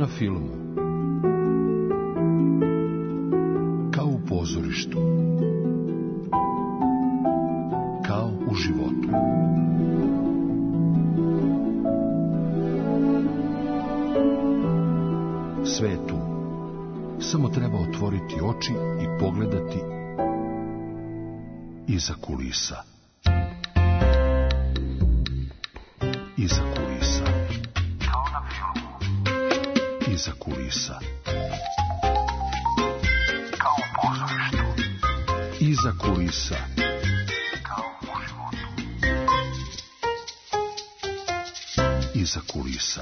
filmu. Kao u pozorištu. Kao u životu. Sve je tu. Samo treba otvoriti oči i pogledati iza kulisa. Iza kulisa. Kao na filmu. Iza kulisa. Kao u pozorištu. Iza kulisa. Kao u životu. Iza kulisa.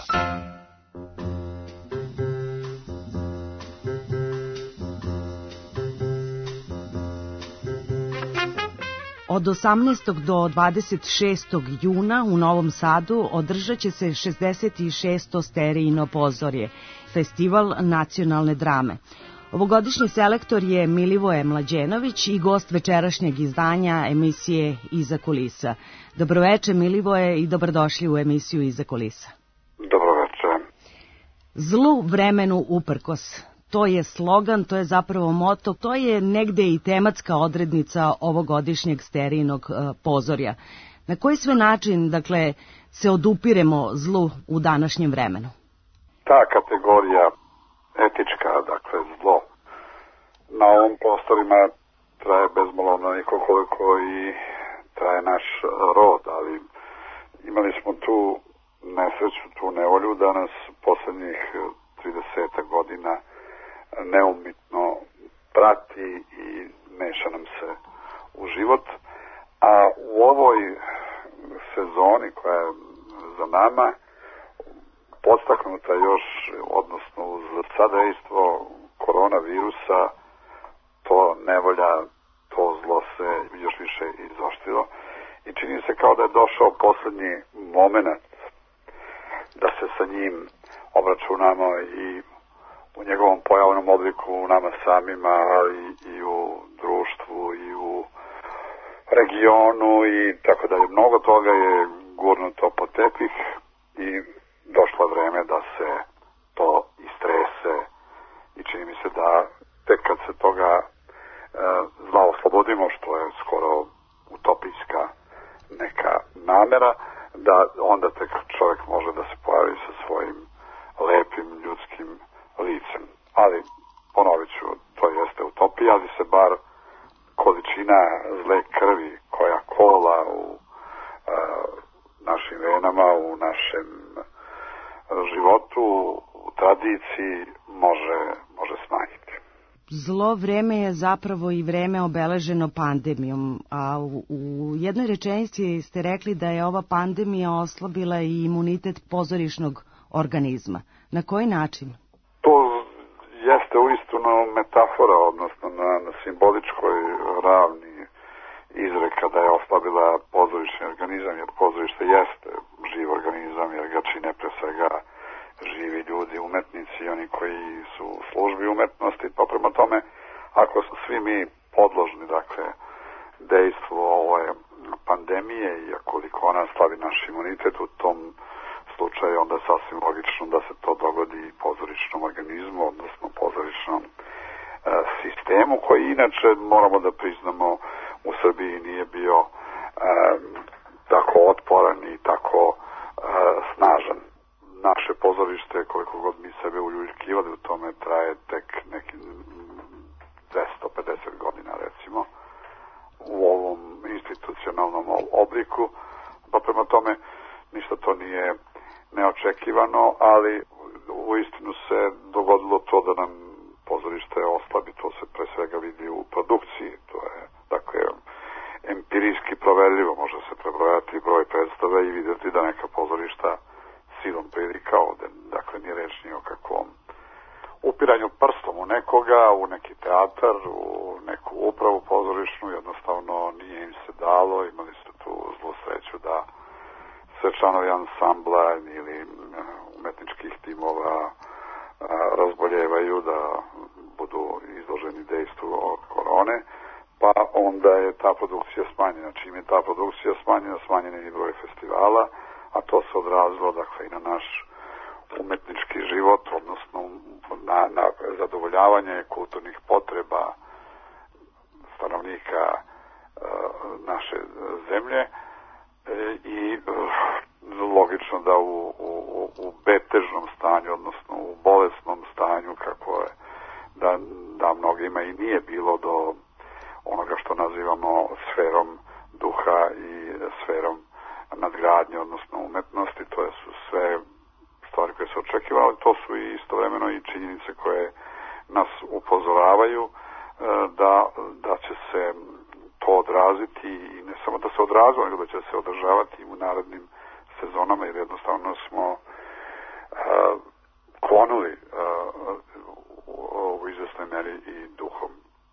Od 18. do 26. juna u Novom Sadu održat će se 66. Sterijino pozorje, festival nacionalne drame. Ovogodišnji selektor je Milivoje Mlađenović i gost večerašnjeg izdanja emisije Iza kulisa. Dobroveče Milivoje i dobrodošli u emisiju Iza kulisa. Dobroveče. Zlu vremenu uprkos. To je slogan, to je zapravo moto, to je negde i tematska odrednica ovogodišnjeg Sterijinog pozorja. Na koji sve način, dakle, se odupiremo zlu u današnjem vremenu? Ta kategorija etička, dakle zlo, na ovim prostorima traje bezmalo onoliko koliko i traje naš rod, ali imali smo tu nesreću, tu nevolju da nas poslednjih 30 godina neumitno prati i meša nam se u život, a u ovoj sezoni koja je za nama podstaknuta još, odnosno uz sadejstvo koronavirusa, to nevolja, to zlo se još više izoštrilo i čini se kao da je došao poslednji moment da se sa njim obračunamo i u njegovom pojavnom obliku u nama samima, ali i u društvu i u regionu i tako dalje. Mnogo toga je gurnuto po tepih i došlo vreme da se to istrese i čini mi se da tek kad se toga zla oslobodimo, što je skoro utopijska neka namera, da onda tek čovjek može da se pojavi sa svojim lepim ljudskim licem. Ali, ponovit ću, to jeste utopija, ali se bar količina zle krvi koja kola u našim venama, u našem životu, u tradiciji može smanjiti. Zlo vreme je zapravo i vreme obeleženo pandemijom, a u jednoj rečenici ste rekli da je ova pandemija oslabila i imunitet pozorišnog organizma. Na koji način? To jeste uistinu metafora, odnosno na simboličkoj ravni izreka da je oslabila pozorišni organizam, jer pozorište jeste živ organizam, jer ga čine pre svega živi ljudi, umetnici i oni koji su u službi umetnosti, pa prema tome, ako su svi mi podložni, dakle, dejstvu ove pandemije i akoliko ona slabi naš imunitet u tom slučaju, onda je sasvim logično da se to dogodi i pozorišnom organizmu, odnosno pozorišnom sistemu, koji inače, moramo da priznamo, u Srbiji nije bio tako otporan i tako snažan. Naše pozorište, koliko god mi sebe uljuljkivali u tome, traje tek neki 250 godina, recimo, u ovom institucionalnom obliku, pa prema tome ništa to nije neočekivano, ali uistinu se dogodilo to da nam pozorište oslabi, to se pre svega vidi u produkciji, to je, dakle, empirijski proverljivo, može se prebrojati broj predstave i vidjeti da neka pozorišta silom prilika ovde, dakle, nije reč ni o kakvom upiranju prstom u nekoga, u neki teatar, u neku upravu pozorišnu, jednostavno nije im se dalo, imali su tu zlu sreću da sve članovi ansambla ili umetničkih timova razboljevaju, da budu izloženi dejstvu od korone, pa onda je ta produkcija smanjena. Čim je ta produkcija smanjena, smanjen je i broj festivala, a to se odrazilo, dakle, i na naš umetnički život, odnosno na zadovoljavanje kulturnih potreba stanovnika naše zemlje i logično da u betežnom stanju, odnosno u bolesnom stanju, kako je da mnogima i nije bilo do onoga što nazivamo sferom duha i sferom nadgradnje, odnosno umetnosti. To su sve stvari koje se očekivale, to su i istovremeno i činjenice koje nas upozoravaju da će se to odraziti i ne samo da se odrazilo, nego da će se održavati u narednim sezonama, jer jednostavno smo klonuli u izvesnoj meri i duhom.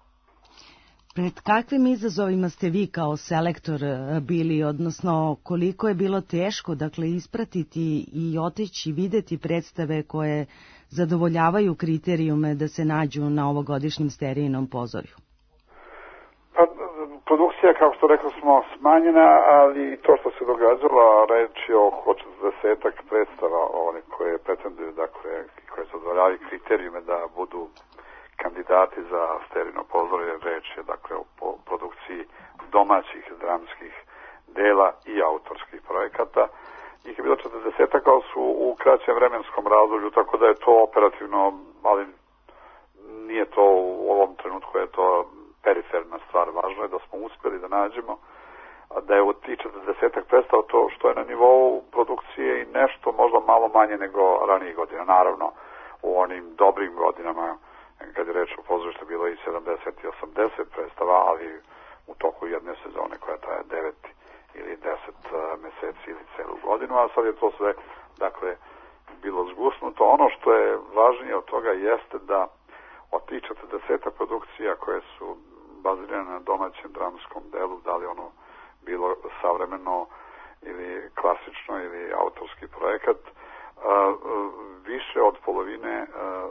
Pred kakvim izazovima ste vi kao selektor bili, odnosno koliko je bilo teško, dakle, ispratiti i otići videti predstave koje zadovoljavaju kriterijume da se nađu na ovogodišnjem Sterijinom pozorju? Pa, produkcija, kao što rekli smo, smanjena, ali to što se događalo, reč je oko 40-ak predstava, one koje pretenduju, dakle, koje zadovoljavaju kriterijume da budu kandidati za Sterijino pozorje. Reč je, dakle, o produkciji domaćih dramskih dela i autorskih projekata. Njih je bilo 40-ak, ali su u kraćem vremenskom razdoblju, tako da je to operativno, ali nije to u ovom trenutku, je to periferna stvar. Važno je da smo uspjeli da nađemo, da je od tih 40-ak predstava to što je na nivou produkcije i nešto možda malo manje nego ranijih godina. Naravno, u onim dobrim godinama, kad je reč o pozorištu, bilo i 70 i 80 predstava, ali u toku jedne sezone koja traje 9 ili 10 meseci ili celu godinu, a sad je to sve, dakle, bilo zgusnuto. Ono što je važnije od toga jeste da od tih 40 produkcija koje su bazirane na domaćem dramskom delu, da li ono bilo savremeno ili klasično ili autorski projekat, više od polovine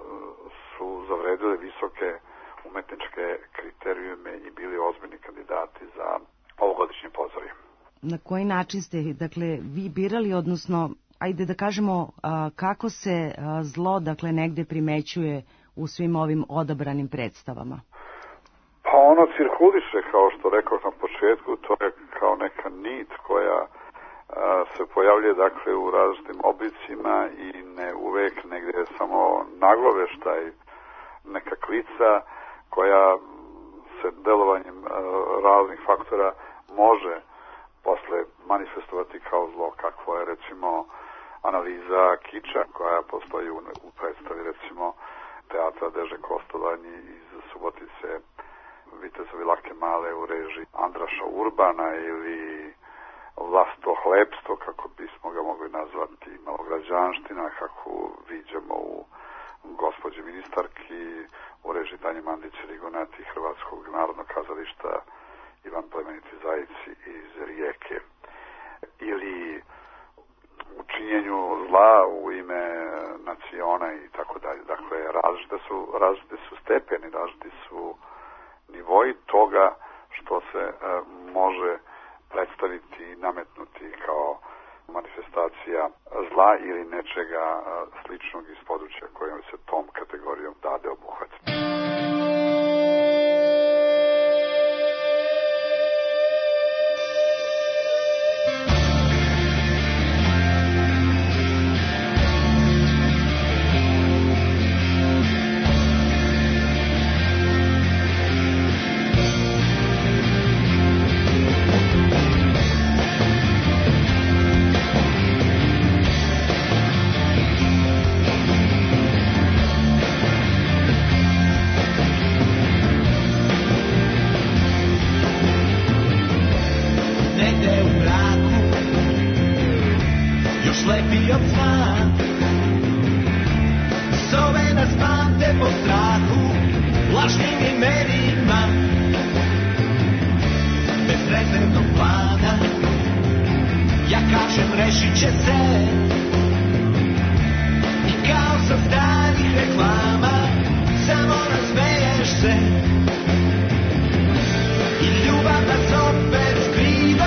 su zavredile visoke umetničke kriterijume i bili ozbiljni kandidati za ovogodišnje pozorje. Na koji način ste, dakle, vi birali, odnosno, ajde da kažemo, kako se zlo, dakle, negde primećuje u svim ovim odabranim predstavama? Pa ono cirkuliše, kao što rekao na početku, to je kao neka nit koja se pojavljuje, dakle, u različitim oblicima i ne uvek negdje samo nagloveštaj, neka klica koja se delovanjem raznih faktora može posle manifestovati kao zlo, kakvo je, recimo, analiza kiča koja postoji u predstavi, recimo, teatra Deže Kostolani iz Subotice, Vitezovi Lake Male u režiji Andraša Urbana, ili Vlasto hlebstvo, kako bismo ga mogli nazvati, malograđanština, kako viđamo u Gospođi ministarki u režiji Tanje Mandić-Rigonati Hrvatskog narodnog kazališta Ivan Plemeniti Zajici iz Rijeke, ili u činjenju zla u ime naciona i tako dalje. Dakle, različite su stepeni, različiti su nivoji toga što se može predstaviti i nametnuti kao manifestacija zla ili nečega sličnog iz područja kojom se tom kategorijom dade obuhvatiti.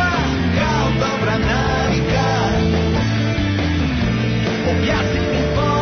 Objasniti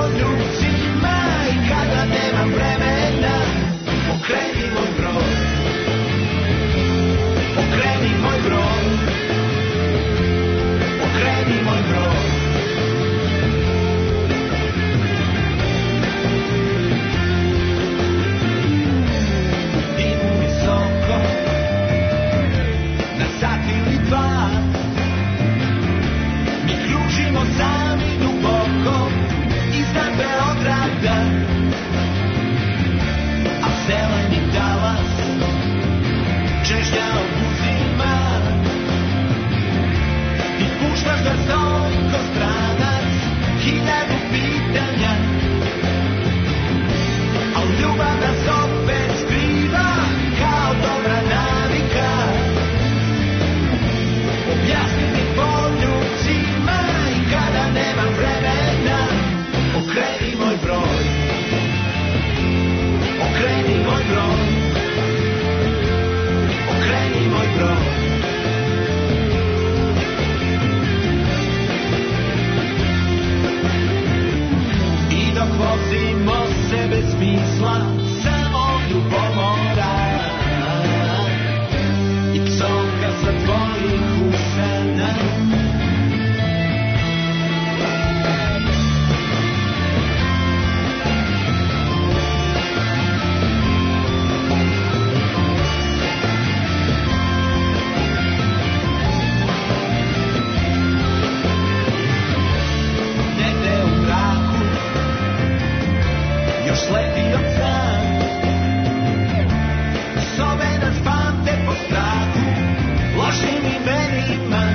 strahu, lošim imenima,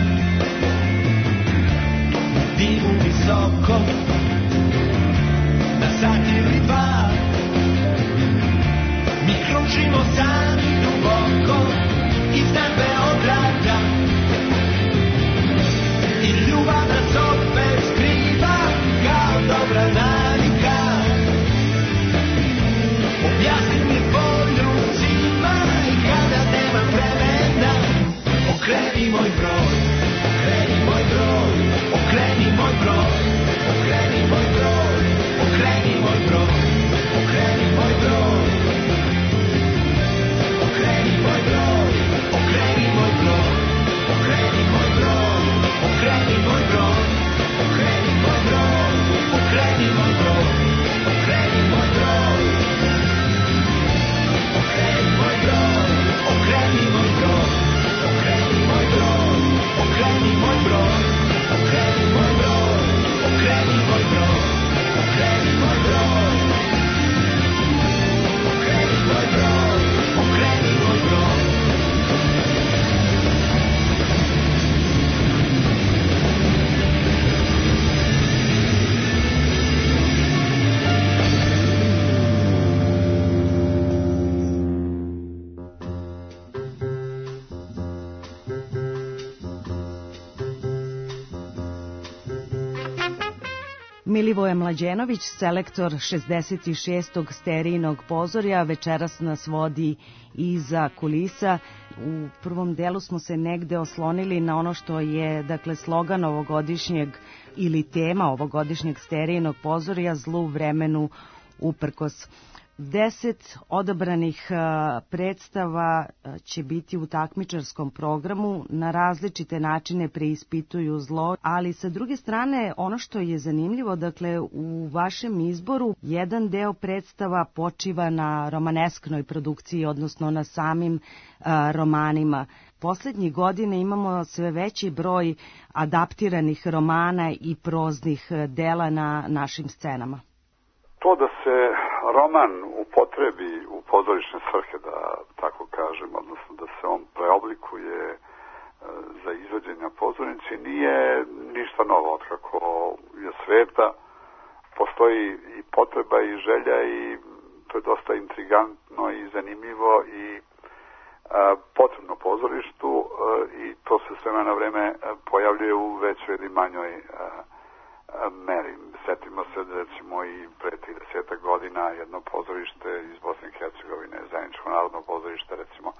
divu visoko, na sat ili dva, mi kružimo sami duboko, iznad Beograda, i ljubav nas opet skriva, kao dobra navika. Objasni mi poljucima i kada nema vremena, okreni moj broj, okreni moj broj, okreni moj broj, okreni moj broj, okreni moj broj, okreni moj broj, okreni moj broj, okreni moj broj, okreni moj broj, okreni moj broj, okreni moj broj, okreni moj broj, okreni moj broj. Okreni moj broj, okreni moj broj, okreni moj broj, okreni moj broj, okreni moj broj, okreni moj broj, okreni moj broj, okreni moj broj, okreni moj broj. Milivoje Mlađenović, selektor 66. Sterijinog pozorja, večeras nas vodi iza kulisa. U prvom delu smo se negde oslonili na ono što je, dakle, slogan ovogodišnjeg ili tema ovogodišnjeg Sterijinog pozorja, zlu vremenu uprkos. 10 odabranih predstava će biti u takmičarskom programu, na različite načine preispituju zlo, ali sa druge strane ono što je zanimljivo, dakle u vašem izboru jedan deo predstava počiva na romanesknoj produkciji, odnosno na samim romanima. Poslednjih godina imamo sve veći broj adaptiranih romana i proznih dela na našim scenama. To da se roman upotrebi u pozorišne svrhe, da tako kažem, odnosno da se on preoblikuje za izvođenja pozornici, nije ništa novo. Otkako je sveta, postoji i potreba i želja i to je dosta intrigantno i zanimljivo i potrebno pozorištu i to se s vremena na vreme pojavljuje u većoj ili manjoj meri. Setimo se da recimo i pre 30 godina jedno pozorište iz Bosne i Hercegovine, Zajedničko narodno pozorište recimo,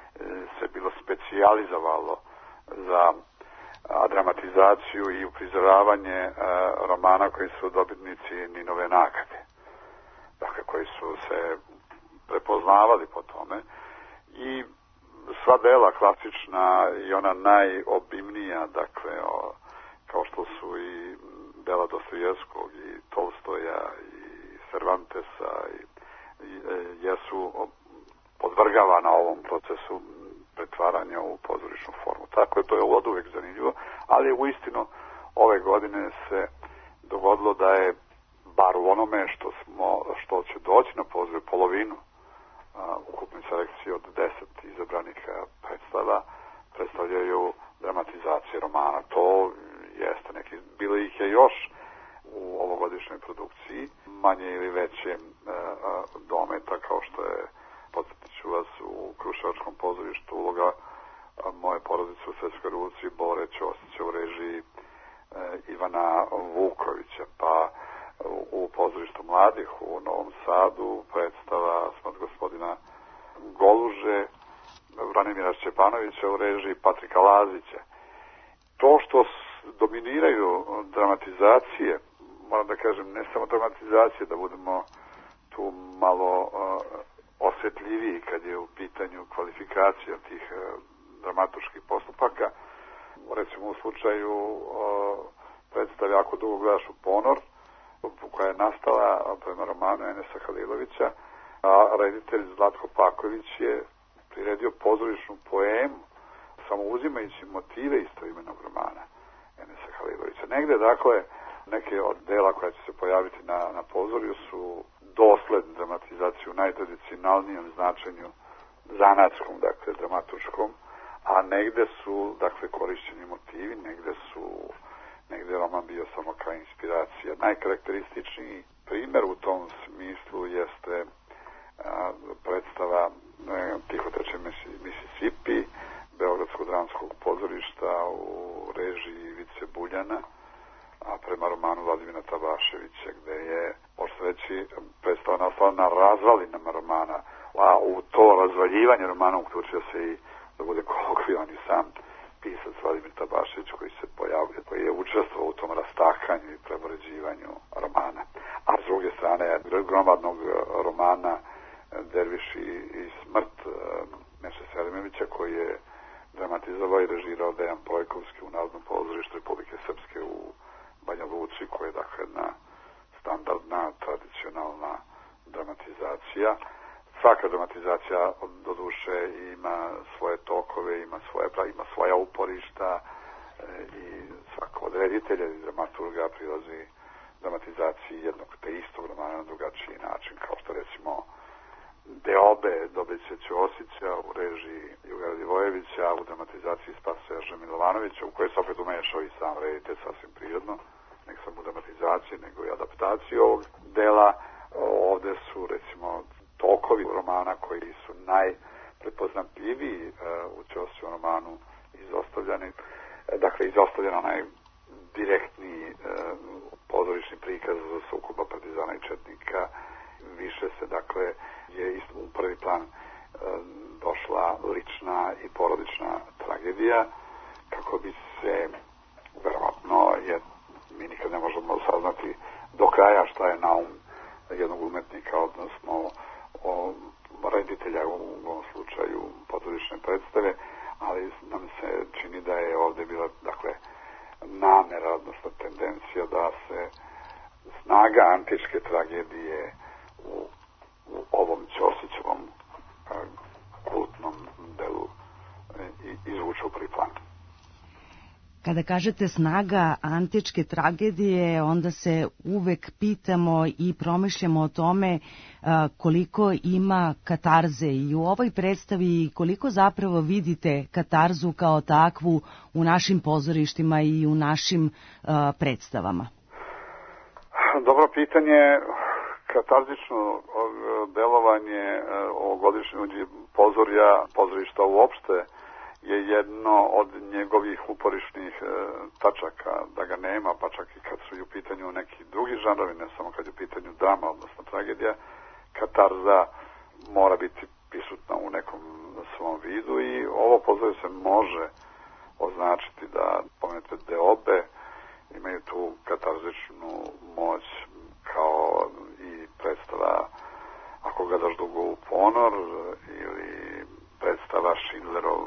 se bilo specijalizovalo za dramatizaciju i uprizoravanje romana koji su dobitnici Ninove nagrade. Dakle, koji su se prepoznavali po tome i sva dela klasična i ona najobimnija, dakle, kao što su i dela Dostojevskog i Tolstoja i Cervantesa i jesu podvrgavana ovom procesu pretvaranja u pozorišnu formu. Tako je to je od uvek zanimljivo, ali uistinu ove godine se dogodilo da je bar u onome što će doći na pozor polovinu ukupne selekcije od 10 izabranih predstava predstavljaju dramatizacije romana. To jeste neki, bilo ih je još u ovogodišnjoj produkciji, manje ili veće dometa, kao što je, podsjetit ću vas, u Kruševačkom pozorištu uloga Moje porodice u Svetskoj revoluciji Bore Ćosića u režiji Ivana Vukovića, pa u pozorištu mladih u Novom Sadu predstava Smrt gospodina Goluže Branimira Šćepanovića u režiji Patrika Lazića. To što dominiraju dramatizacije, moram da kažem, ne samo dramatizacije, da budemo tu malo osjetljiviji kad je u pitanju kvalifikacija tih dramaturških postupaka. Recimo u slučaju predstave Ako dugo gledaš u ponor, koja je nastala prema romanu Enesa Halilovića, a reditelj Zlatko Paković je priredio pozorišnu poemu samo uzimajući motive istoimenog romana Enesa Halilovića. Negde, dakle, neke od dela koja će se pojaviti na pozorju su dosled dramatizaciju u najtradicionalnijem značenju zanatskom, dakle, dramaturškom, a negde su, dakle, korišćeni motivi, negde je roman bio samo kao inspiracija. Najkarakterističniji primjer u tom smislu jeste predstava Tiho teče Mississippi, Beogradskog dramskog pozorišta u režiji Ivice Buljana, a prema romanu Vladimira Tabaševića, gde je, možete reći, predstava nastala na razvalinama romana, a u to razvaljivanje romana uključio se i, da bude kolokvijalni, sam pisac Vladimir Tabašević koji se pojavio, koji je učestvovao u tom rastakanju i preboređivanju romana. A s druge strane, gromadnog romana Derviši i smrt Meše Selimovića, koji je dramatizovao i režirao Dejan Projkovski u Narodnom pozorištu Republike Srpske u Banja Luci, koja je, dakle, jedna standardna, tradicionalna dramatizacija. Svaka dramatizacija, do duše, ima svoje tokove, ima svoja uporišta i svako od reditelja i dramaturga prilazi dramatizaciji jednog te istog romana na drugačiji način, kao što, recimo, Deobe Dobrice Ćosića u režiji Juga Radivojevića, u dramatizaciji Spasoja Milovanovića, u kojoj se opet umešao i sam reditelj sasvim prirodno, ne samo u dramatizaciji, nego i adaptaciji ovog dela. Ovde su, recimo, tokovi romana koji su najprepoznatljiviji u Ćosićevom romanu izostavljeni. Dakle, izostavljen onaj direktni pozorišni prikaz za sukoba partizana i četnika. Više se, dakle, je isto u prvi plan došla lična i porodična tragedija, kako bi se, verovatno, mi nikad ne možemo saznati do kraja šta je naum jednog umetnika, odnosno reditelja u ovom slučaju pozorišne predstave, ali nam se čini da je ovde bila, dakle, namera, odnosno tendencija da se snaga antičke tragedije u ovom Ćosićevom kultnom delu izvuče u prvi plan. Kada kažete snaga antičke tragedije, onda se uvek pitamo i promišljamo o tome koliko ima katarze i u ovoj predstavi, koliko zapravo vidite katarzu kao takvu u našim pozorištima i u našim predstavama. Dobro pitanje. Katarzično delovanje ovogodišnjeg pozorišta uopšte je jedno od njegovih uporišnih tačaka, da ga nema, pa čak i kad su u pitanju neki drugi žanrovi, ne samo kad je u pitanju drama, odnosno tragedija, katarza mora biti prisutna u nekom svom vidu i ovo pozorište se može označiti da, pomenete Deobe, imaju tu katarzičnu moć kao i predstava Ako gledaš dugo u ponor ili predstava Schindlerov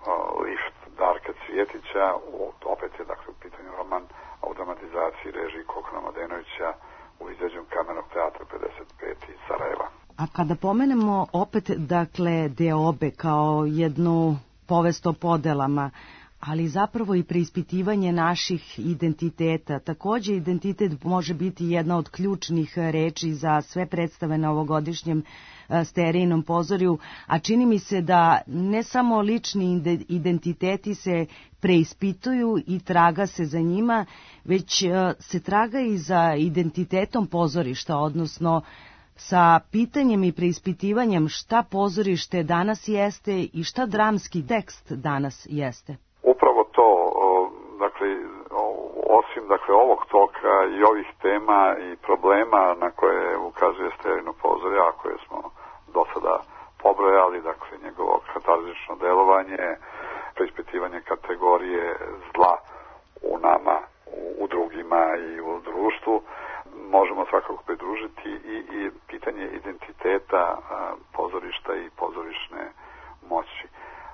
lift Darka Cvjetića, opet je, dakle, u pitanju roman, a u dramatizaciji režiji Kokona Mladenovića u izveđenju Kamernog teatra 55 iz Sarajeva. A kada pomenemo opet, dakle, Deobe kao jednu povest o podelama, ali zapravo i preispitivanje naših identiteta. Takođe, identitet može biti jedna od ključnih reči za sve predstave na ovogodišnjem Sterijnom pozorju, a čini mi se da ne samo lični identiteti se preispituju i traga se za njima, već se traga i za identitetom pozorišta, odnosno sa pitanjem i preispitivanjem šta pozorište danas jeste i šta dramski tekst danas jeste. Upravo to, dakle, osim, dakle, ovog toka i ovih tema i problema na koje ukazuje Sterijino pozorje, a koje smo do sada pobrojali, dakle, njegovo katarzično delovanje, preispitivanje kategorije zla u nama, u drugima i u društvu, možemo svakako pridružiti i pitanje identiteta pozorišta i pozorišne moći.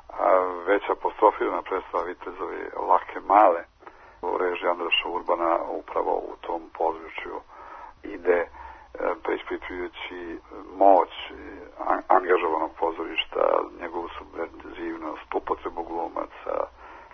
Već apostrofirana predstava Vitezovi Lake male u režiji Andraša Urbana upravo u tom području ide preispitujući moć angažovanog pozorišta, njegovu subverzivnost, upotrebu glumaca,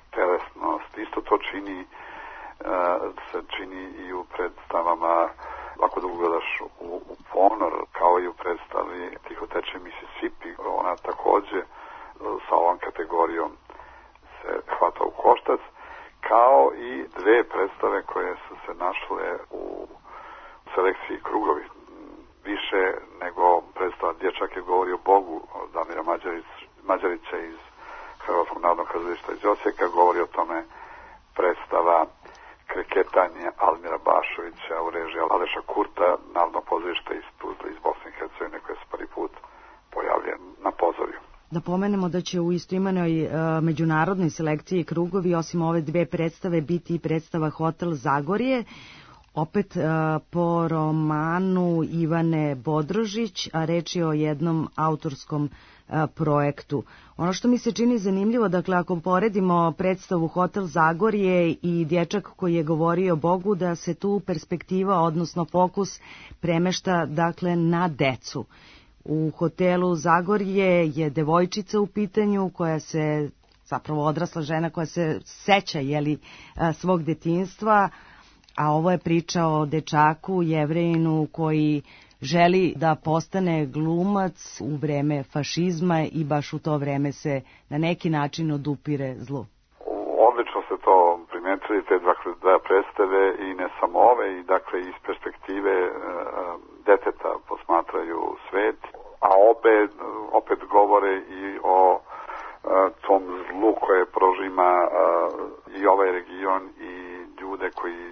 telesnost. Isto to se čini i u predstavama Ako da ugledaš u ponor, kao i u predstavi Tiho teče Mississippi, ona takođe sa ovom kategorijom se hvata u koštac, kao i dve predstave koje su se našle u selekciji Krugovi. Više nego predstava Dječak je govori o Bogu Damira Mađarića iz Hrvatskog narodnog kazališta iz Osijeka, govori o tome predstava Kreketanje Almira Bašovića u režiji Aleša Kurta, Narodnog pozorišta iz Tuzle iz Bosne i Hercegovine, koja se prvi put pojavlja na pozorju. Da pomenemo da će u istoimenoj međunarodnoj selekciji Krugovi osim ove dve predstave biti i predstava Hotel Zagorje, opet po romanu Ivane Bodrožić, a reč je o jednom autorskom projektu. Ono što mi se čini zanimljivo, dakle, ako poredimo predstavu Hotel Zagorje i Dječak koji je govorio o Bogu, da se tu perspektiva, odnosno fokus premešta, dakle, na decu. U Hotelu Zagorje je devojčica u pitanju koja se, zapravo odrasla žena koja se seća, svog detinjstva, a ovo je priča o dečaku, Jevrejinu, koji želi da postane glumac u vreme fašizma i baš u to vreme se na neki način odupire zlu. Odlično ste to primetili, te dva predstave i ne samo ove, i dakle iz perspektive deteta posmatraju svet, a obe opet govore i o tom zlu koje prožima i ovaj region i ljude koji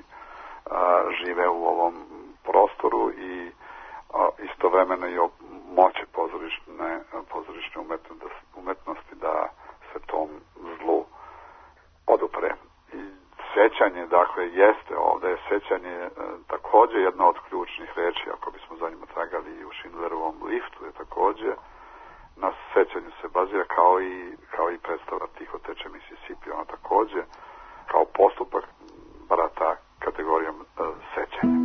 žive u ovom prostoru i istovremeno i o moći pozorišne umetnosti da se tom zlu odupre. I sećanje, dakle, jeste ovde, sećanje takođe jedna od ključnih reči, ako bismo za njima tragali i u Schindlerovom liftu, je takođe na sećanju se bazira kao i predstava Tiho teče Mississippi, ona takođe kao postupak barata kategorijom sećanja.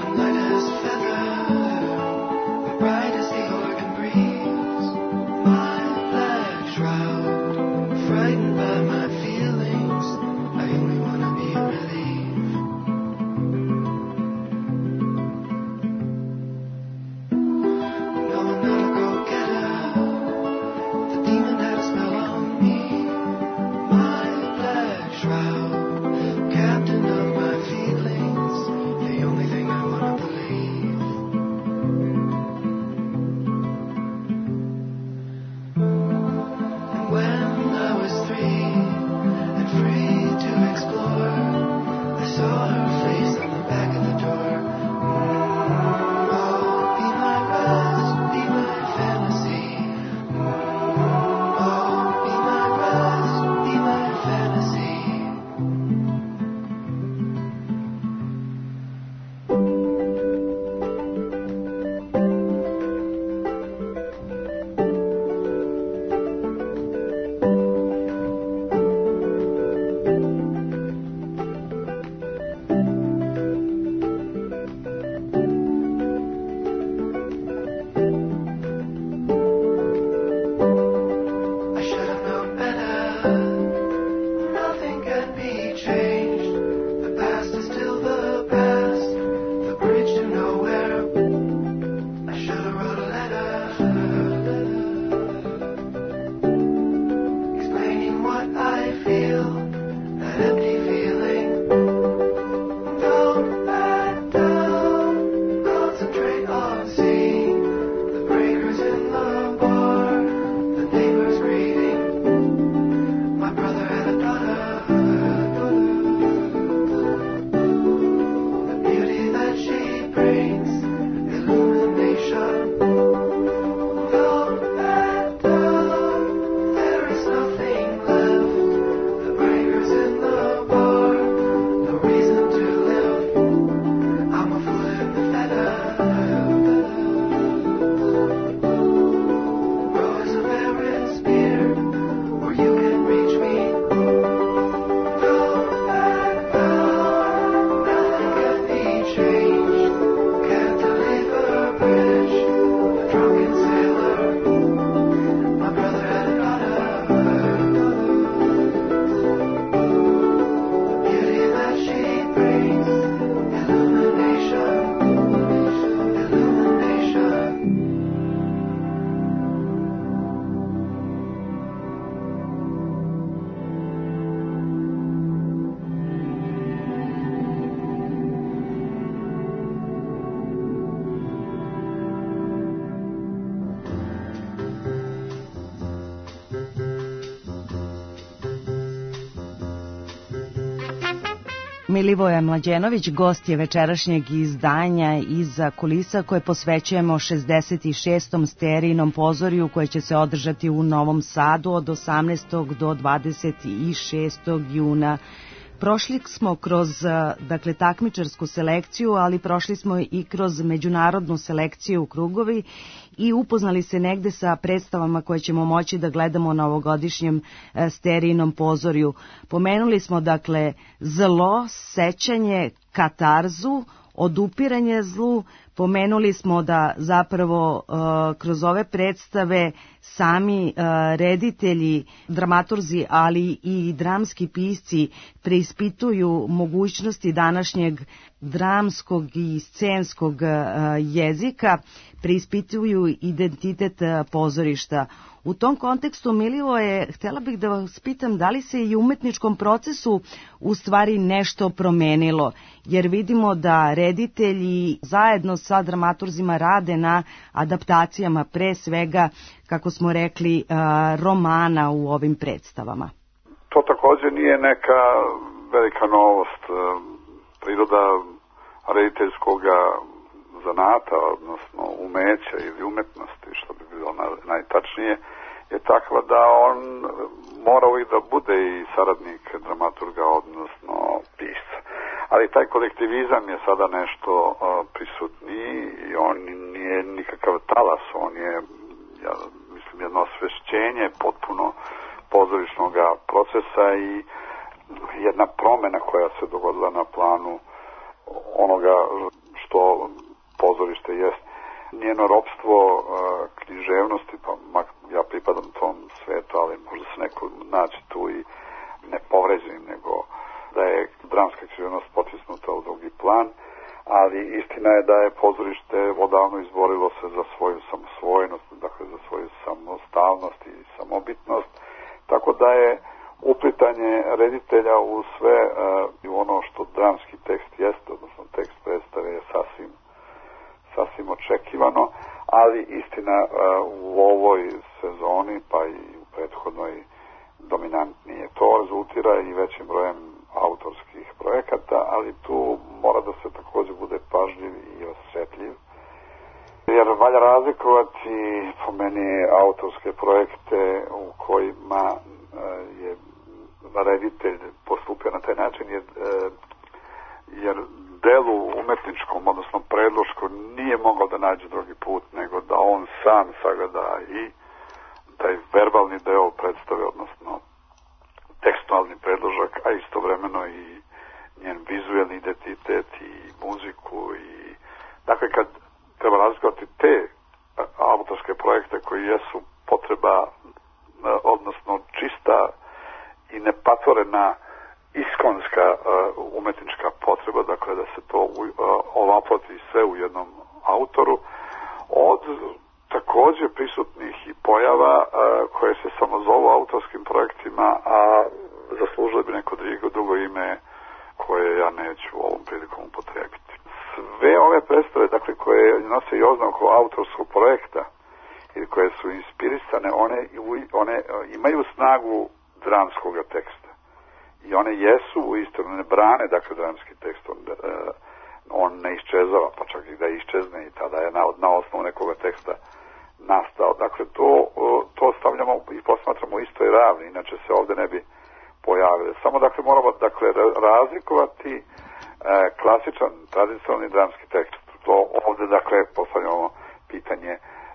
Bright as the organ breathes, my Milivoje Mlađenović gost je večerašnjeg izdanja Iza kulisa koje posvećujemo 66. Sterijnom pozorju koje će se održati u Novom Sadu od 18. do 26. juna. Prošli smo kroz takmičarsku selekciju, ali prošli smo i kroz međunarodnu selekciju u krugovi i upoznali se negde sa predstavama koje ćemo moći da gledamo na ovogodišnjem Sterijnom pozorju. Pomenuli smo zlo, sećanje, katarzu, odupiranje zlu. Pomenuli smo da zapravo kroz ove predstave sami reditelji, dramaturzi, ali i dramski pisci preispituju mogućnosti današnjeg dramskog i scenskog jezika, preispituju identitet pozorišta. U tom kontekstu, Milivoje, htjela bih da vas pitam da li se i u umetničkom procesu u stvari nešto promenilo, jer vidimo da reditelji zajedno sa dramaturzima rade na adaptacijama, pre svega, kako smo rekli, romana u ovim predstavama. To također nije neka velika novost. Priroda rediteljskog zanata, odnosno umeća ili umetnosti, što bi bilo najtačnije, je takva da on mora uvijek da bude i saradnik dramaturga, odnosno pisca. Ali taj kolektivizam je sada nešto prisutniji i on nije nikakav talas, on je, ja mislim, jedno osvešćenje potpuno pozorišnog procesa i jedna promjena koja se dogodila na planu onoga što pozorište jest. Njeno ropstvo književnosti, pa ja pripadam tom svetu, ali možda se neko naći tu i ne povređenim, nego da je dramska književnost potisnuta u drugi plan, ali istina je da je pozorište odavno izborilo se za svoju samosvojnost, dakle za svoju samostalnost i samobitnost, tako da je uplitanje reditelja u sve u ono što dramski tekst jeste, odnosno tekst predstave, je sasvim očekivano, ali istina u ovoj sezoni, pa i u prethodnoj, dominantnije to rezultira i većim brojem autorskih projekata, ali tu mora da se također bude pažljiv i osjetljiv, jer valja razlikovati po meni autorske projekte u kojima je reditelj postupio na taj način, jer delu umetničkom, odnosno predloškom, nije mogao da nađe drugi put nego da on sam sagleda i taj verbalni deo predstave, odnosno tekstualni predložak, a istovremeno i njen vizuelni identitet i muziku. I dakle, kad treba razlikovati te autorske projekte koji jesu potreba, odnosno čista i nepatvorena iskonska umetnička potreba, dakle da se to ovaplati sve u jednom autoru, od također prisutnih i pojava koje se samo zovu autorskim projektima, a zaslužili bi neko drugo ime koje ja neću ovom prilikom upotrijebiti. Sve ove predstave, dakle, koje nose i oznaku autorskog projekta ili koje su inspirisane, one imaju snagu dramskog teksta. I one jesu uistinu, ne brane, dakle, dramski tekst, on ne iščezava, pa čak i da iščezne i tada je na osnovu nekoga teksta nastao. Dakle, to stavljamo i posmatramo u istoj ravni, inače se ovdje ne bi pojavili. Samo, dakle, moramo, dakle, razlikovati klasičan, tradicionalni dramski tekst. To ovdje, dakle, postavljamo pitanje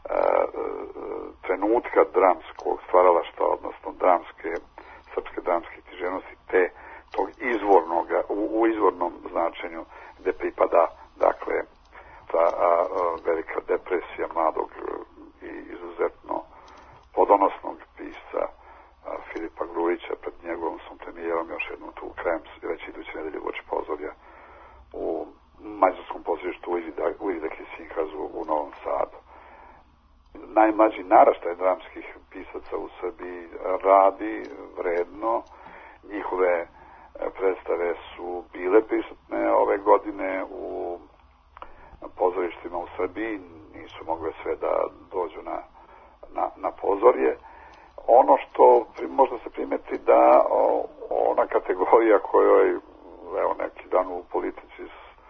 trenutka dramskog stvaralaštva, odnosno srpske dramske književnosti, te tog izvornog, u izvornom značenju gde pripada, dakle, ta velika depresija mladog i izuzetno plodonosnog pisca Filipa Grujića pred njegovom sam premijerom još jednom tu krajem već iduće nedelje uoči pozorja u Mađarskom pozorištu u Izdaki Sinhazu u Novom Sadu. Najmlađi naraštaj dramskih pisaca u Srbiji radi vredno. Njihove predstave su bile prisutne ove godine u pozorištima u Srbiji, nisu mogle sve da dođu na pozorje. Ono što možda se primeti da ona kategorija kojoj evo neki dan u Politici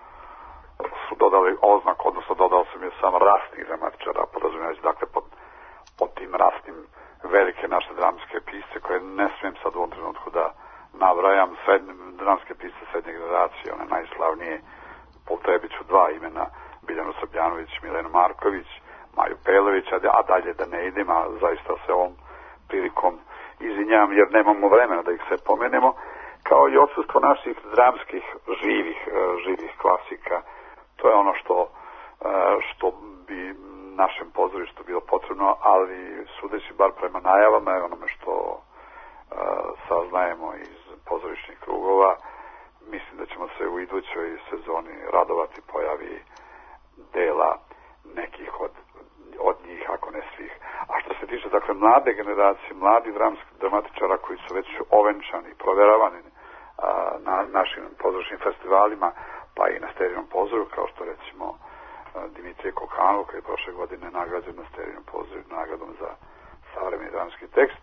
su dodali oznak, odnosno dodao sam je sam rasnih dramatičara, porazumijeći, dakle pod tim rasnim velike naše dramske pisce koje ne smijem sad u ovom trenutku da nabrajam, dramske pisce srednje generacije, one najslavnije, potrebiću dva imena, Biljanu Srbljanović, Milenu Marković, Maju Pelević, a dalje da ne idem, a zaista se ovom prilikom izvinjavam jer nemamo vremena da ih sve pomenemo, kao i odsustvo naših dramskih živih klasika. To je ono što bi našem pozorištu bilo potrebno, ali sudeći bar prema najavama i onome što saznajemo iz pozorišnih krugova, mislim da ćemo se u idućoj sezoni radovati pojavi dela nekih od njih, ako ne svih. A što se tiče, dakle, mlade generacije, mladi dramatičara koji su već ovenčani i proveravani na našim pozorišnim festivalima, pa i na Sterinom pozorju, kao što recimo Dimitrije Kokanov, koji je prošle godine nagrađen na Sterinom pozorju nagradom za savremeni dramski tekst.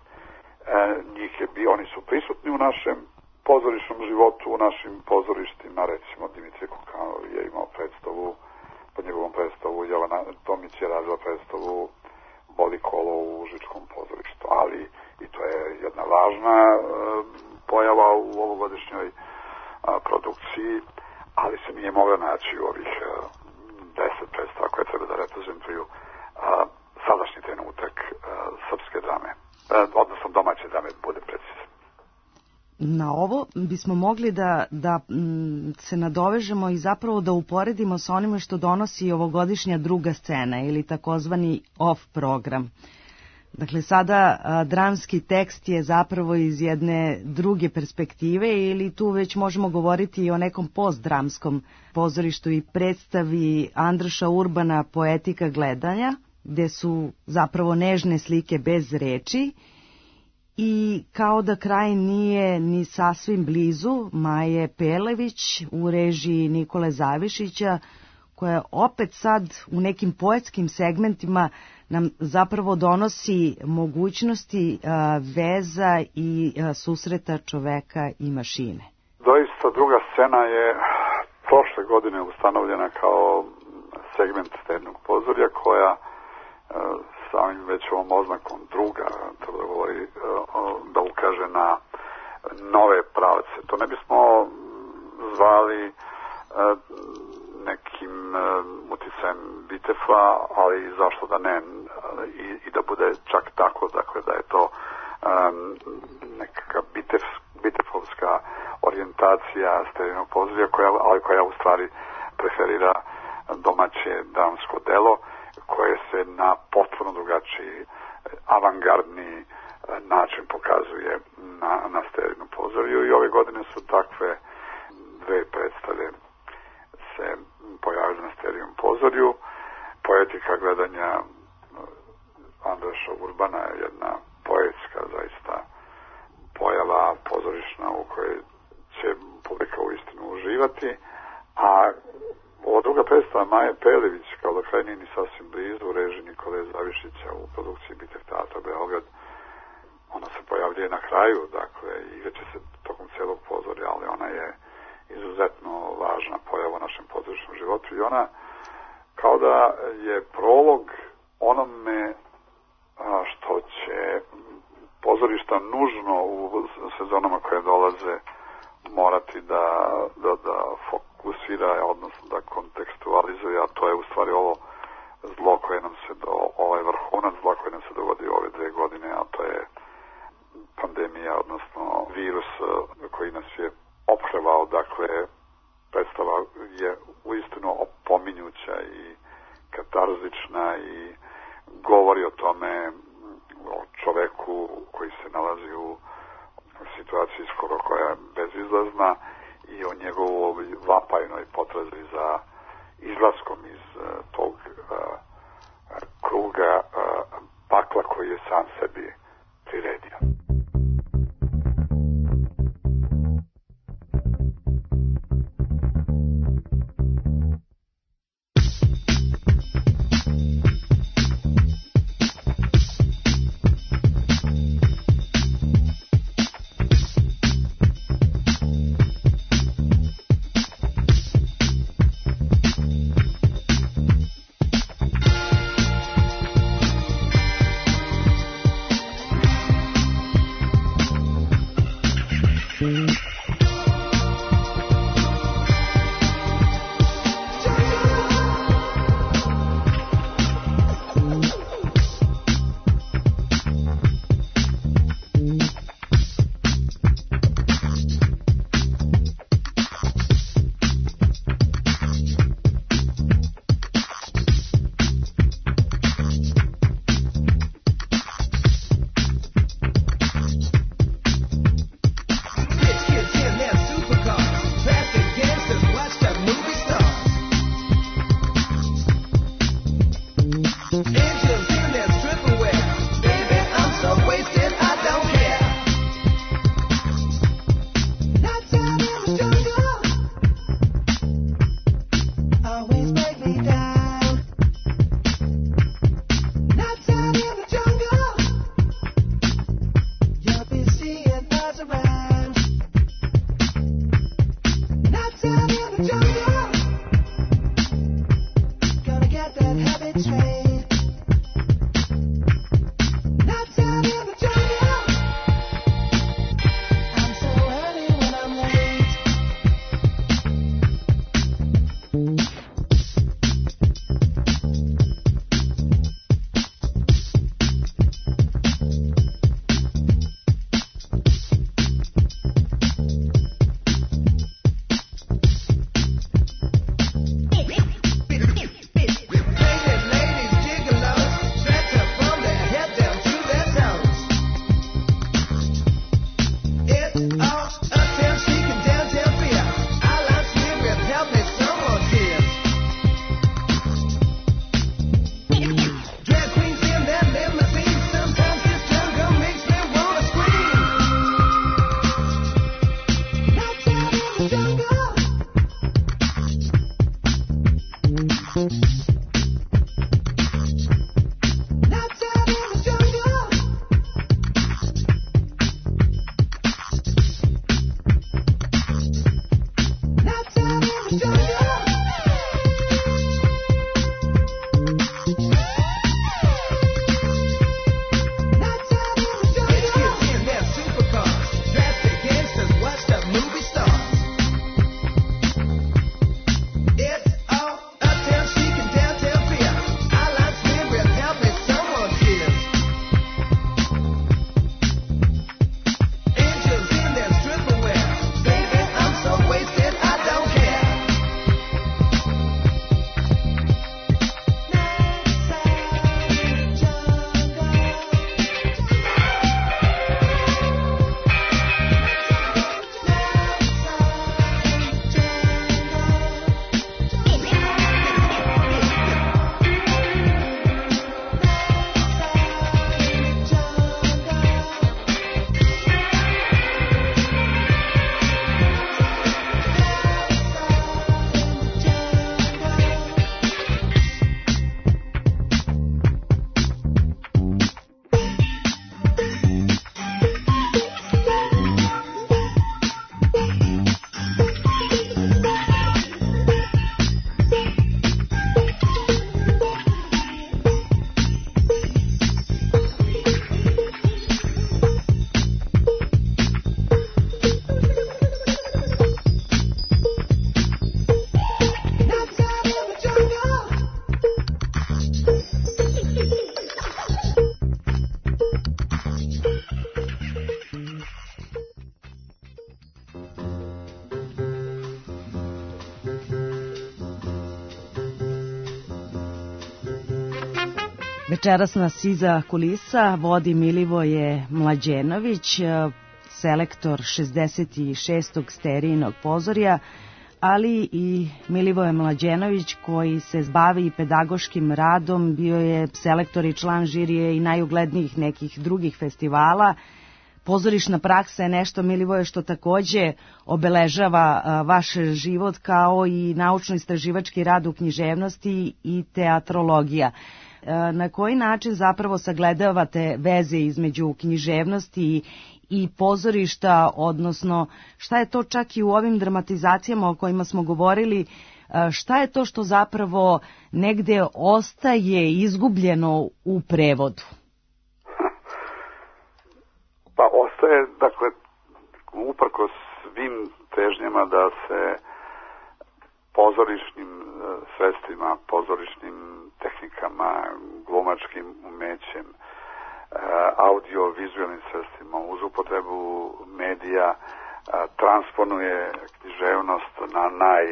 Oni su prisutni u našem pozorišnom životu, u našim pozorištima. Recimo Dimitrije Kokanov je imao predstavu, pod njegovom predstavu Jovana Tomić je radila predstavu Boli kolo u Užičkom pozorištu, ali i to je jedna važna pojava u ovogodišnjoj produkciji, ali se nije mogla naći u ovih 10 predstava koje treba da reprezentuju sadašnji trenutak srpske drame, odnosno domaće drame, bude precizan. Na ovo bismo mogli da se nadovežemo i zapravo da uporedimo sa onime što donosi ovogodišnja druga scena ili takozvani off program. Dakle, sada dramski tekst je zapravo iz jedne druge perspektive ili tu već možemo govoriti i o nekom postdramskom pozorištu i predstavi Andraša Urbana Poetika gledanja, gde su zapravo nežne slike bez reči i kao da kraj nije ni sasvim blizu Maje Pelević u režiji Nikole Zavišića, koja opet sad u nekim poetskim segmentima nam zapravo donosi mogućnosti veza i susreta čoveka i mašine. Doista druga scena je prošle godine ustanovljena kao segment Sterinog pozorja koja samim već ovom oznakom druga, to da govori, da ukaže na nove pravce. To ne bismo zvali nekim uticajem Bitefa, ali zašto da ne i da bude čak tako, dakle da je to neka bitefovska orijentacija Sterinog pozorja, koja u stvari preferira domaće dramsko delo, koje se na potpuno drugačiji avangardni način pokazuje na Sterinom pozorju i ove godine su takve dve predstave se pojavili na Sterinom pozorju. Poetika gledanja Andraša Urbana je jedna poetska zaista pojava pozorišna u kojoj će publika uistinu uživati, a ova druga predstava Maje Pelević, kao da kraj nije ni sasvim blizu, u režiji Nikole Zavišića u produkciji Bitev Teatra Beograd, ona se pojavljuje na kraju, dakle, igraće se tokom celog pozorja, ali ona je izuzetno važna pojava u našem pozorišnom životu i ona kao da je prolog onome što će pozorišta nužno u sezonama koje dolaze morati da fokusira, odnosno da kontekstualizuje, a to je u stvari ovo zlo koje nam se ovaj vrhunac zla koje nam se dogodi ove 2 godine, a to je pandemija, odnosno virus koji nas je ophrvao. Dakle, predstava je uistinu opominjuća i katarzična i govori o tome, o čoveku koji se nalazi u situaciji skoro koja je bezizlazna i o njegovoj vapajnoj potrazi za izlaskom iz tog kruga pakla koji je sam sebi priredio. Večeras nas iza kulisa vodi Milivoje Mlađenović, selektor 66. Sterijinog pozorja, ali i Milivoje Mlađenović koji se bavi pedagoškim radom, bio je selektor i član žirije i najuglednijih nekih drugih festivala. Pozorišna praksa je nešto, Milivoje, što takođe obeležava vaš život, kao i naučno-istraživački rad u književnosti i teatrologija. Na koji način zapravo sagledavate veze između književnosti i pozorišta, odnosno šta je to čak i u ovim dramatizacijama o kojima smo govorili, šta je to što zapravo negde ostaje izgubljeno u prevodu? Pa ostaje, dakle, uprkos svim težnjama da se pozorišnim sredstvima, pozorišnim tehnikama, glumačkim umećem, audio-vizualnim sredstvima, uz upotrebu medija, transponuje književnost na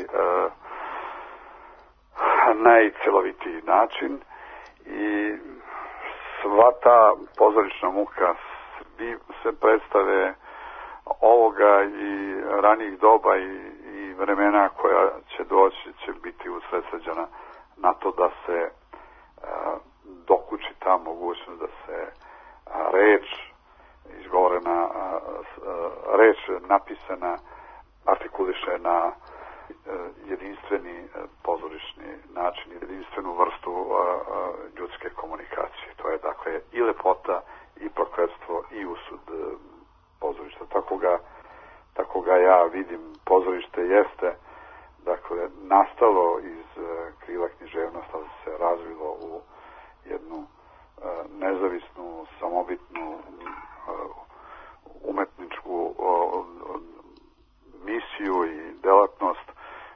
najcelovitiji način i sva ta pozorišna muka, sve predstave ovoga i ranijih doba i vremena koja će doći će biti usredsređena na to da se dokući ta mogućnost da se reč izgovorena, reč napisana artikuliše na jedinstveni pozorišni način bila književnost, ali se razvilo u jednu nezavisnu, samobitnu umetničku misiju i delatnost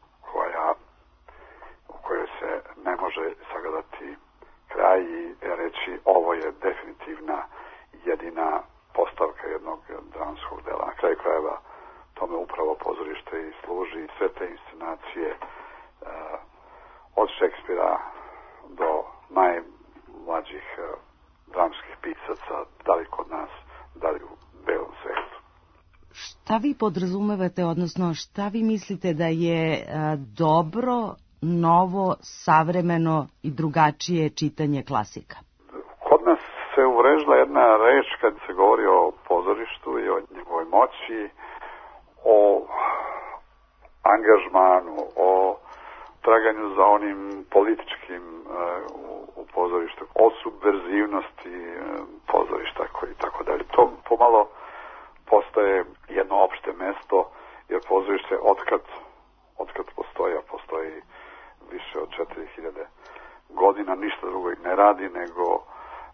u kojoj se ne može sagledati kraj i reći ovo je definitivna jedina postavka jednog dramskog dela. Na kraju krajeva tome upravo pozorište i služi. Sve te inscenacije od Šekspira do najmlađih dramskih pisaca, da li kod nas, da li u belom svetu. Šta vi podrazumevate, odnosno šta vi mislite da je dobro, novo, savremeno i drugačije čitanje klasika? Kod nas se uvrežila jedna reč kad se govori o pozorištu i o njegovoj moći, o angažmanu, o traganju za onim političkim u pozorištu, o subverzivnosti pozorišta i tako dalje. To pomalo postaje jedno opšte mesto, jer pozorište otkad postoji, a postoji više od 4000 godina, ništa drugo ih ne radi, nego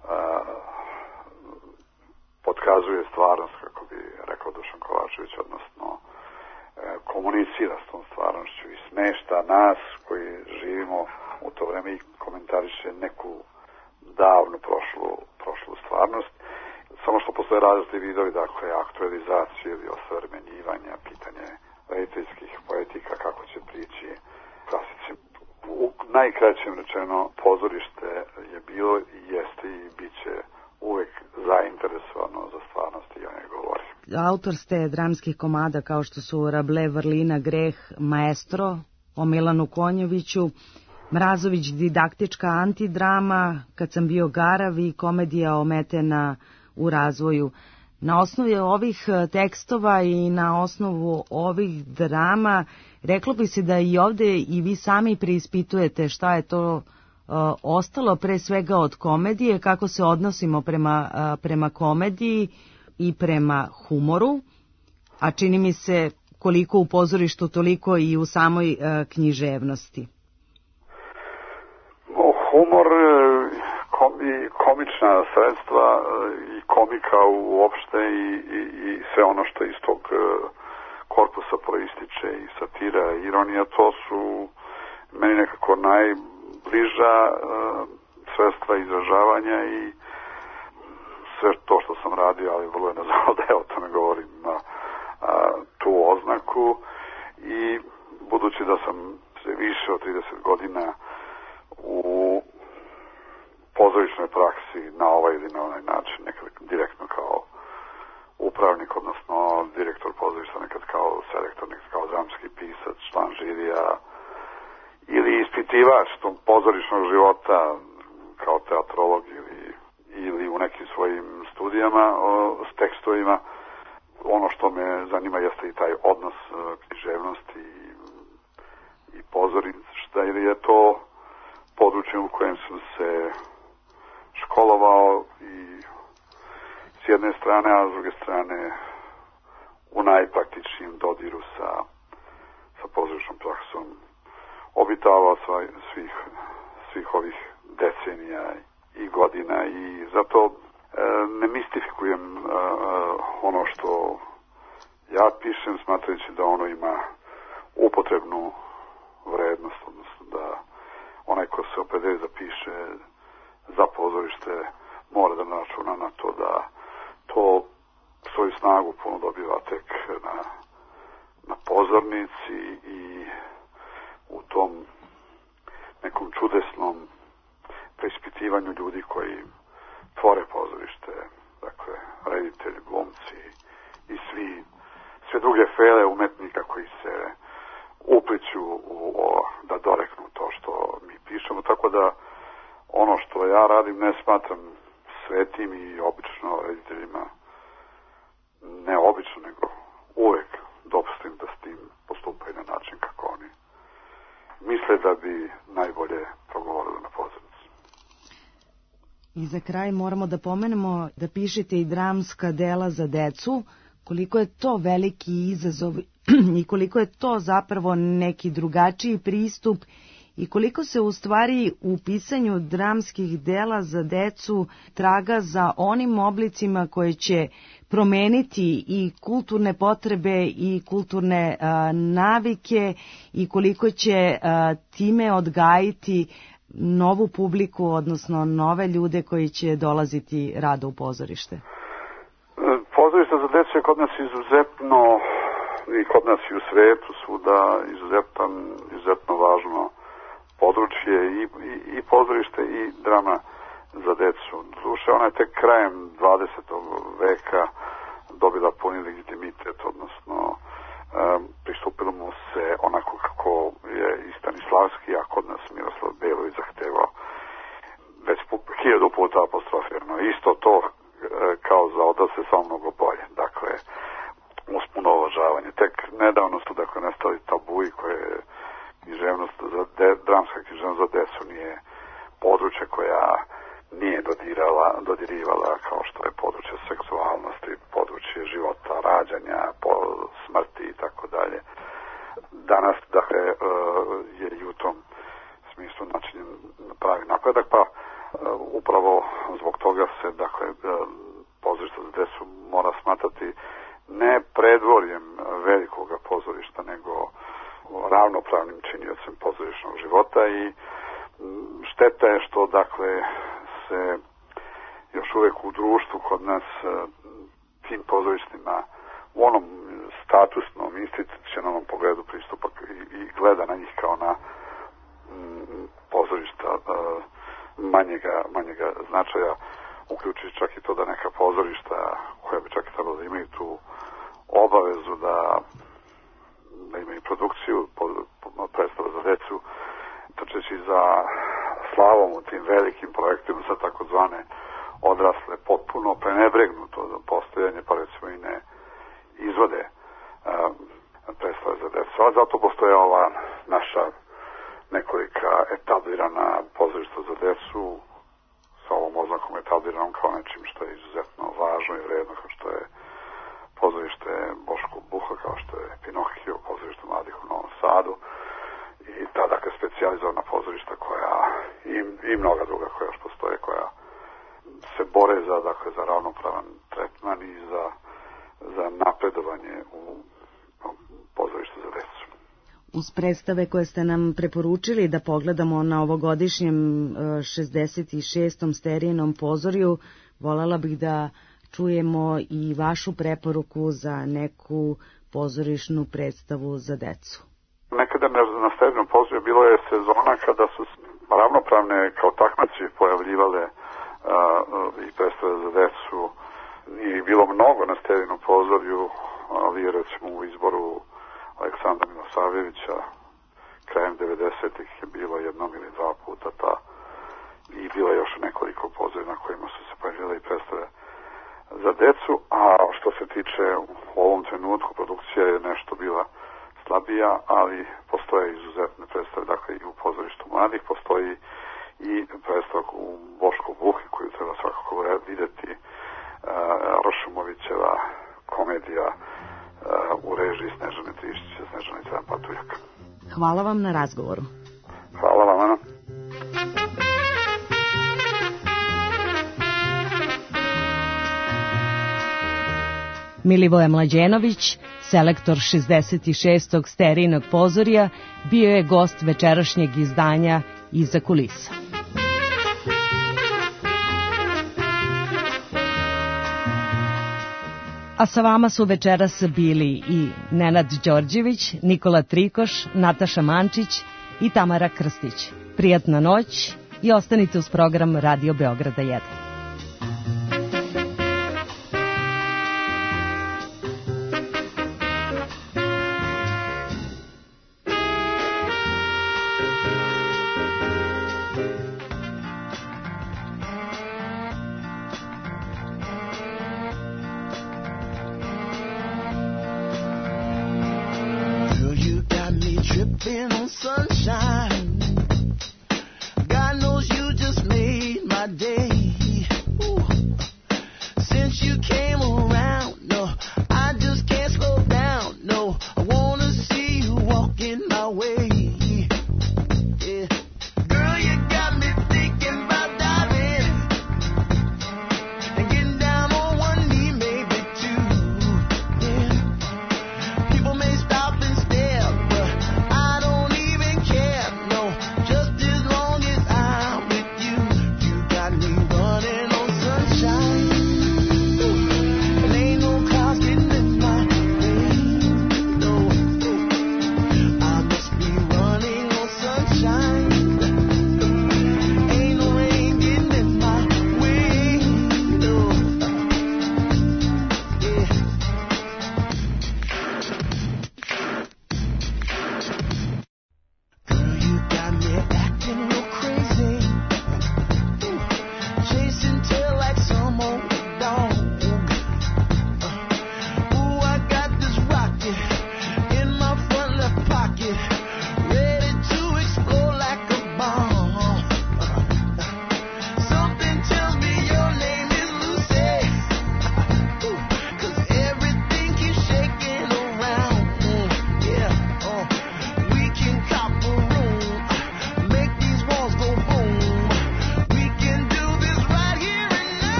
potkazuje stvarnost, kako bi rekao Dušan Kovačević, odnosno komunicira s tom stvarnošću i smešta nas koji živimo u to vreme i komentariše neku davno prošlu stvarnost. Samo što postoje različiti vidovi, dakle, aktualizacije ili osavremenjivanja, pitanje rediteljskih poetika, kako će prići klasici. U najkraćem rečeno, pozorište je bilo i jeste i bit će uvek zainteresovano za stvarnost i o njoj govori. Autor ste dramskih komada kao što su Rable, Vrlina, Greh, Maestro, o Milanu Konjoviću, Mrazović didaktička antidrama, Kad sam bio garav i komedija Ometena u razvoju. Na osnovi ovih tekstova i na osnovu ovih drama, reklo bi se da i ovde i vi sami preispitujete šta je to ostalo pre svega od komedije, kako se odnosimo prema komediji i prema humoru, a čini mi se koliko u pozorištu, toliko i u samoj književnosti. Humor i komična sredstva i komika uopšte i sve ono što iz tog korpusa proističe i satira i ironija, to su meni nekako najbliža sredstva izražavanja i sve to što sam radio, ali vrlo je nazvao da o tome govorim na tu oznaku i budući da sam se više od 30 godina u pozorišnoj praksi na ovaj ili na onaj način, nekad direktno kao upravnik, odnosno direktor pozorišta, nekad kao selektor, nekad kao dramski pisac, član žirija ili ispitivač tog pozorišnog života kao teatrolog ili u nekim svojim studijama s tekstovima. Ono što me zanima jeste i taj odnos književnosti i pozorišta, jer je to područje u kojem sam se školovao i s jedne strane, a s druge strane u najpraktičnijem dodiru sa pozorišnom praksom obitavao svih ovih decenija i godina i zato ne mistifikujem ono što ja pišem, smatrajući da ono ima upotrebnu vrednost, odnosno da onaj ko se opredeli da piše za pozorište mora da računa na to da to svoju snagu puno dobiva tek na pozornici i u tom nekom čudesnom preispitivanju ljudi koji tvore pozorište, dakle reditelji, glumci i sve druge fere umetnika koji se upliću da doreknu to što mi pišemo, tako da ono što ja radim ne smatram svetim i obično rediteljima, ne obično, nego uvek dopustim da s tim postupaju na način kako oni misle da bi najbolje progovorili na pozornici. I za kraj moramo da pomenemo da pišete i dramska dela za decu, koliko je to veliki izazov i koliko je to zapravo neki drugačiji pristup i koliko se u stvari u pisanju dramskih dela za decu traga za onim oblicima koje će promeniti i kulturne potrebe i kulturne navike i koliko će time odgajiti novu publiku, odnosno nove ljude koji će dolaziti rado u pozorište? Pozorište za decu je kod nas izuzetno, i kod nas i u svetu svuda, izuzetno važno područje i pozorište i drama za decu. Duše, ona je tek krajem 20. veka dobila puni legitimitet, odnosno pristupilo mu se onako kako je i Stanislavski, a kod nas Miroslav Belović zahtevao već 1000 puta apostrofirano. Isto to kao za odrasle, samo mnogo bolje. Dakle, uz puno uvažavanje. Tek nedavno su nastali tabuji koje dramska književnost za decu nije područje koja nije dodirivala kao što je područje seksualnosti, područje života, rađanja, smrti i tako dalje. Danas, dakle, je i u tom smislu načinjen pravi napredak, pa upravo zbog toga se, dakle, pozorište za decu mora smatrati ne predvorjem velikog pozorišta, nego ravnopravnim činiocem pozorišnog života i šteta je što, dakle, se još uvek u društvu kod nas tim pozorištima u onom statusnom, institucionalnom pogledu pristupa i gleda na njih kao na pozorišta manjega značaja, uključujući čak i to da neka pozorišta koja bi čak i trebalo da imaju tu obavezu da imaju produkciju predstava za decu, trčeći za slavom u tim velikim projektima za takozvane odrasle, potpuno prenebregnuto postojanje, pa recimo i ne izvode predstave za decu. A zato postoje ova naša nekolika etablirana pozorišta za decu sa ovom oznakom etabliranom kao nečim što je izuzetno važno i vredno, kao što je pozorište Boško Buha, kao što je Pinokio, pozorište mladih u Novom Sadu i ta, dakle, specijalizovana pozorišta koja i mnoga druga koja još postoje, koja se bore za ravnopravan tretman i za napredovanje u pozorištu za decu. Uz predstave koje ste nam preporučili da pogledamo na ovogodišnjem 66. Sterijinom pozorju, voljela bih da čujemo i vašu preporuku za neku pozorišnu predstavu za decu. Nekada na Sterijinom pozorju bilo je sezona kada su ravnopravne kao takmice pojavljivale i predstave za decu. Nije bilo mnogo na Sterijinom pozorju, ali recimo u izboru Aleksandra Milosavljevića krajem 90-ih je bilo jednom ili dva puta i bilo je još nekoliko pozorja na kojima su se pojavljale i predstave za decu, a što se tiče u ovom trenutku produkcija je nešto bila slabija, ali postoje izuzetne predstave, dakle i u pozorištu mladih, postoji i predstava u Boško Buhi koju treba svakako videti, Rošumovićeva komedija u režiji Snežane Trišića, Snežana i Crven patuljak. Hvala vam na razgovoru. Hvala vam, Ana. Milivoje Mlađenović, selektor 66. Sterijinog pozorja, bio je gost večerašnjeg izdanja Iza kulisa. A sa vama su večeras bili i Nenad Đorđević, Nikola Trikoš, Nataša Mančić i Tamara Krstić. Prijatna noć i ostanite uz program Radio Beograda 1. Tripping on sunshine, God knows you just made my day. Ooh. Since you came around, no, I just can't slow down. No, I wanna see you walking my way. Yeah.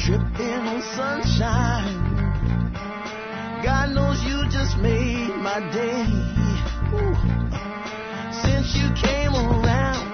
dripping on sunshine. God knows you just made my day. Ooh. Since you came around,